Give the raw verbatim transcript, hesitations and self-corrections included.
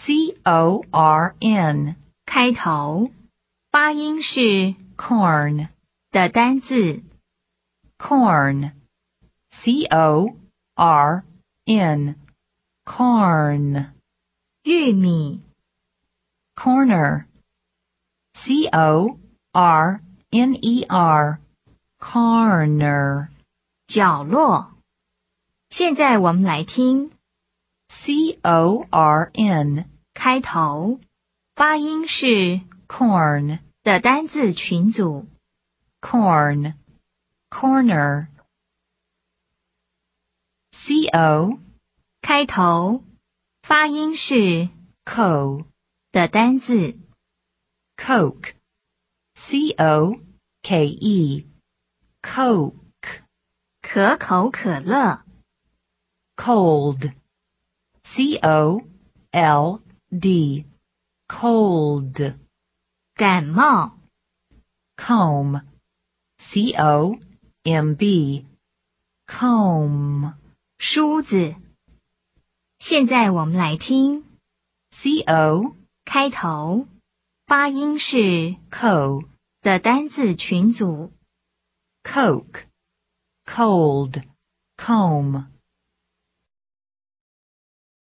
C O R N 开头，发音是 corn 的单字。 corn C O R N corn 玉米， corner C O R N E R corner 角落。现在我们来听 C O R N 开头，发音是 corn 的单字群组。 corn corner C O 开头，发音是 co 的单字。 coke C O K E coke 可口可乐， cold C O L D cold 感冒， comb C O M B comb 梳子。现在我们来听 C O 开头，发音是 co 的单字群组。 coke cold comb